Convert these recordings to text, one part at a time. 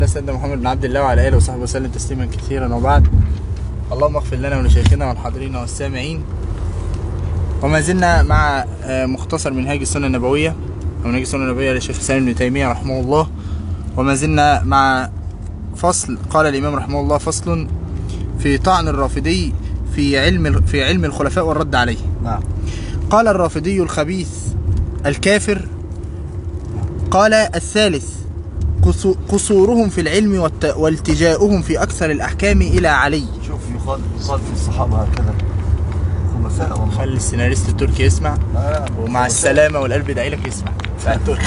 سيدنا محمد بن عبد الله وعلى اله وصحبه وسلم تسليما كثيرا، وبعد. اللهم اغفر لنا ولشيخنا والحاضرين والسامعين. وما زلنا مع مختصر منهاج السنة النبوية أو منهاج السنة النبوية للشيخ الإسلام ابن تيمية رحمه الله. وما زلنا مع فصل قال الإمام رحمه الله: فصل في طعن الرافضي في علم الخلفاء والرد عليه. نعم. قال الرافضي الخبيث الكافر. قال الثالث: قصورهم في العلم والتجاؤهم في أكثر الأحكام إلى علي. شوف يقال في الصحابة هكذا خمساء والله. خلي السيناريست التركي يسمع. ومع السلامة والقلب يدعي لك يسمع بتاع التركي.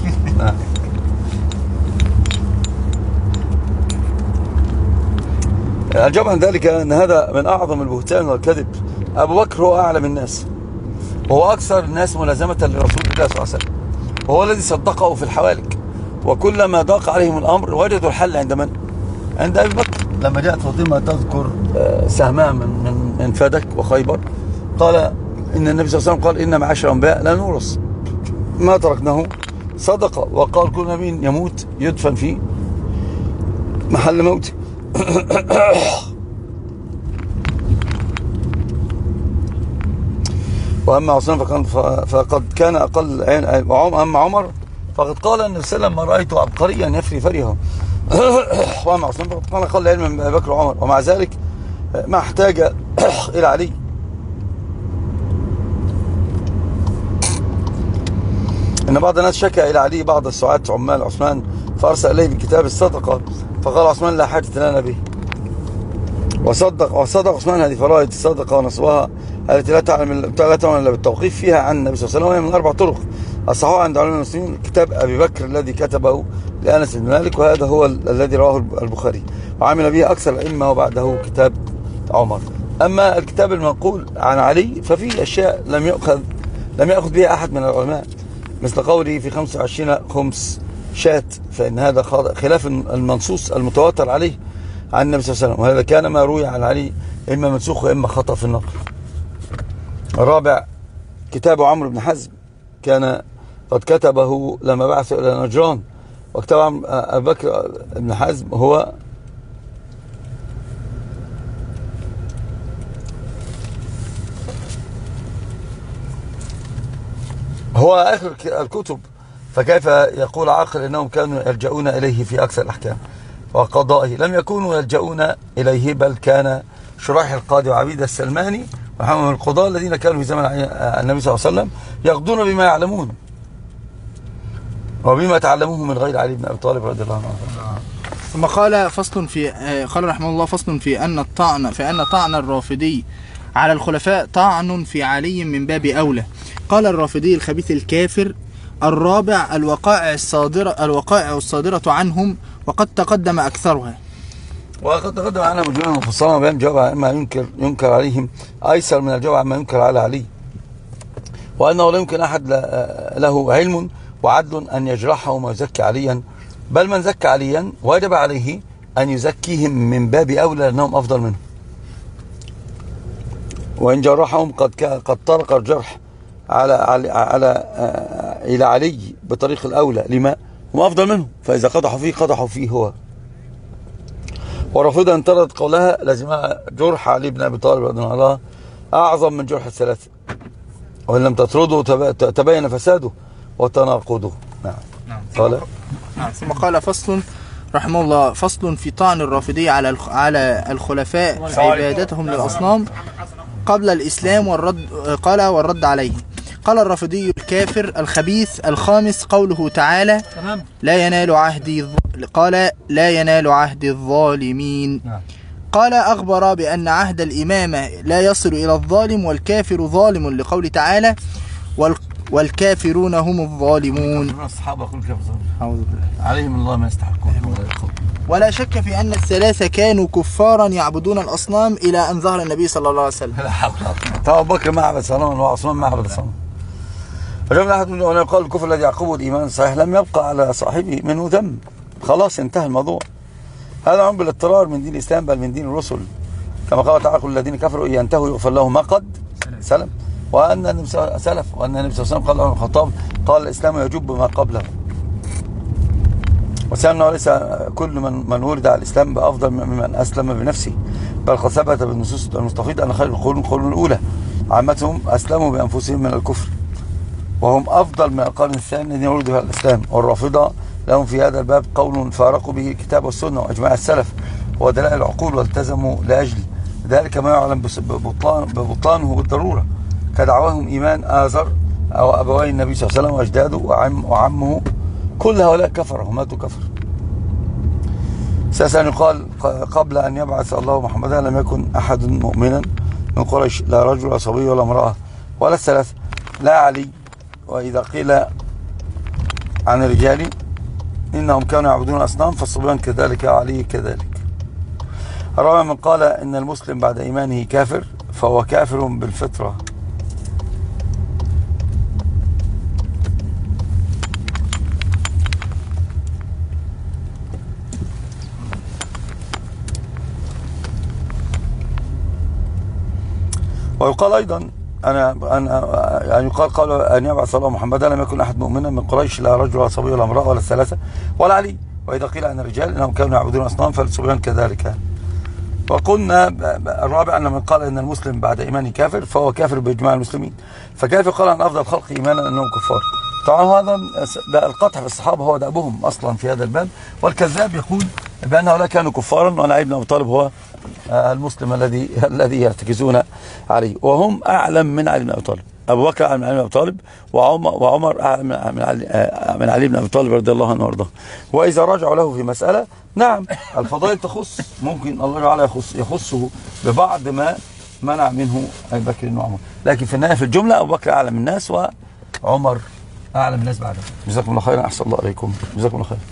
الجواب عن ذلك أن هذا من أعظم البهتان والكذب. أبو بكر هو أعلم الناس وهو أكثر الناس ملازمة لرسول الله صلى الله عليه وسلم، وهو الذي صدقه في الحوالك، وكلما ضاق عليهم الأمر وجدوا الحل عند من؟ عند أبي بكر. لما جاءت فاطمة تذكر سهمها من فدك وخيبر، قال إن النبي صلى الله عليه وسلم قال: إن معاشر الأنبياء لا نورث ما تركناه صدقة، وقال: كل نبي يموت يدفن في محل موته. وأما عثمان فقد كان أقل عين. أما عمر فقد قال النبي صلى الله عليه وسلم: ما رأيت عبقريا يفري فريه. وأما عثمان فقد كان أقل علما من أبي بكر وعمر، ومع ذلك ما احتاج إلى علي. إن بعض الناس شكى إلى علي بعض السعاة عمال عثمان، فأرسل إليه بكتاب الصدقة، فقال عثمان: لا حاجة لنا به. وصدق عثمان هذه فرائض الصدقة ونصبها التي لا تعلم إلا بالتوقيف فيها عن النبي صلى الله عليه وسلم، وهي من 4 طرق الصحيح عند علماء المسلمين: كتاب أبي بكر الذي كتبه لأنس بن مالك، وهذا هو الذي رواه البخاري وعمل به أكثر الأئمة، وبعده كتاب عمر. أما الكتاب المنقول عن علي ففيه أشياء لم يأخذ بها أحد من العلماء، مثل قوله في 25 خمس شاة، فإن هذا خلاف المنصوص المتواتر عليه عن النبي صلى الله عليه وسلم، وهذا كان ما روي عن علي إما منسوخ وإما خطأ في النقل. الرابع: كتاب عمرو بن حزم، كان قد كتبه لما بعث إلى نجران، وكتاب أبي بكر بن حزم هو آخر الكتب، فكيف يقول عاقل إنهم كانوا يلجؤون إليه في أكثر الأحكام وقضائه؟ لم يكونوا يلجؤون إليه، بل كان شريح القاضي وعبيد السلماني وحمام القضاء الذين كانوا في زمن النبي صلى الله عليه وسلم يقضون بما يعلمون وبما تعلموه من غير علي بن أبي طالب رضي الله عنه. ثم قال قال رحمه الله: فصل في أن طعن الرافضي على الخلفاء طعن في علي من باب أولى. قال الرافضي الخبيث الكافر: الرابع: الوقائع الصادرة عنهم، وقد تقدم أكثرها. وقد تقدم عنها مجموعة مفصلة بيان جواب عما ينكر عليهم أيسر من الجواب عما ينكر على علي، وأنه لا يمكن أحد له علم وعدل أن يجرحهم ويزكي عليا، بل من زكى عليا وجب عليه أن يزكيهم من باب أولى لأنهم أفضل منه، وإن جرحهم قد طرق الجرح إلى علي بطريق الأولى لما هم أفضل منه، فإذا قدحوا فيه هو. ورافضة انتردت قولها لازمها جرح علي بن أبي طالب رضي الله عنه أعظم من جرح الثلاثة، وإن لم تطرده تبين فساده وتناقضه. نعم. ثم قال: فصل رحمه الله: فصل في طعن الرافضي على الخلفاء في عبادتهم للأصنام قبل الإسلام والرد عليه. قال الرافضي الكافر الخبيث الخامس: قوله تعالى: لا ينال عهد الظالمين. قال: أخبر بأن عهد الإمامة لا يصل إلى الظالم، والكافر ظالم، لقول تعالى: والكافرون هم الظالمون. الصحابة كل كافر عليهم الله ما يستحقون. ولا شك في أن الثلاثة كانوا كفارا يعبدون الأصنام إلى أن ظهر النبي صلى الله عليه وسلم. لا حول ولا قوة. أبو بكر ما عبد صنم وعثمان ما عبد صنم. فجمع أحد من أن يقال الكفر الذي يعقبه الإيمان الصحيح لم يبقى على صاحبه منه ذنب، خلاص انتهى الموضوع. هذا عم بالاضطرار من دين الإسلام بل من دين الرسل، كما قال تعالى: الذين كفروا إن ينتهوا يغفر لهم ما قد سلف، وأن النبي صلى الله عليه وسلم قال له الخطاب: قال الإسلام يجب ما قبله. وسألنا ليس كل من ولد على الإسلام بأفضل ممن أسلم بنفسه، بل قد ثبت بالنصوص المستفيضة أن خير القرون الأولى عامتهم أسلموا بأنفسهم من الكفر، وهم أفضل من القرن الثاني الذين ولدوا على الإسلام. والرافضة لهم في هذا الباب قول فارقوا به الكتاب والسنة وأجماع السلف ودلائل العقول والتزموا لأجله، ذلك ما يعلم ببطلانه بالضرورة، كدعواهم إيمان آزر أو أبوي النبي صلى الله عليه وسلم وأجداده وعمه، كل هؤلاء كفروا وماتوا كفر. ساسا يقال قبل أن يبعث الله محمدا لم يكن أحد مؤمنا من قريش، لا رجل ولا صبي ولا امرأة ولا الثلاثة، لا علي. وإذا قيل عن الرجال إنهم كانوا يعبدون الأصنام فالصبيان كذلك علي كذلك. رابعا من قال إن المسلم بعد إيمانه كافر فهو كافر بالفطرة. ويقال أيضا يعني قال أن يبعث الله محمدا لم يكن أحد مؤمنا من قريش، لا رجل ولا صبي ولا امرأة ولا الثلاثة ولا علي. وإذا قيل عن الرجال إنهم كانوا يعبدون أصنام فالصبيان كذلك. وقلنا الرابع أن من قال إن المسلم بعد إيمانه كافر فهو كافر بإجماع المسلمين، فكيف قال عن أفضل الخلق إيمانا أنهم كفار؟ طبعا هذا القطع في الصحابة هو دأبهم أصلا في هذا الباب، والكذاب يقول بأن هؤلاء كانوا كفارا وأن علي بن أبي طالب هو المسلم الذي يرتكزون عليه، وهم أعلم من علي بن أبي طالب. أبو بكر أعلم من علي بن أبي طالب، وعمر أعلم من علي بن أبي طالب رضي الله عنه وارضاه. وإذا رجعوا له في مسألة، نعم الفضائل تخص، ممكن الله تعالى يخصه ببعض ما منع منه أبي بكر وعمر، لكن في النهاية في الجملة أبو بكر أعلم الناس وعمر أعلم الناس بعده. جزاكم الله خيرا، أحسن الله عليكم، جزاكم الله خير.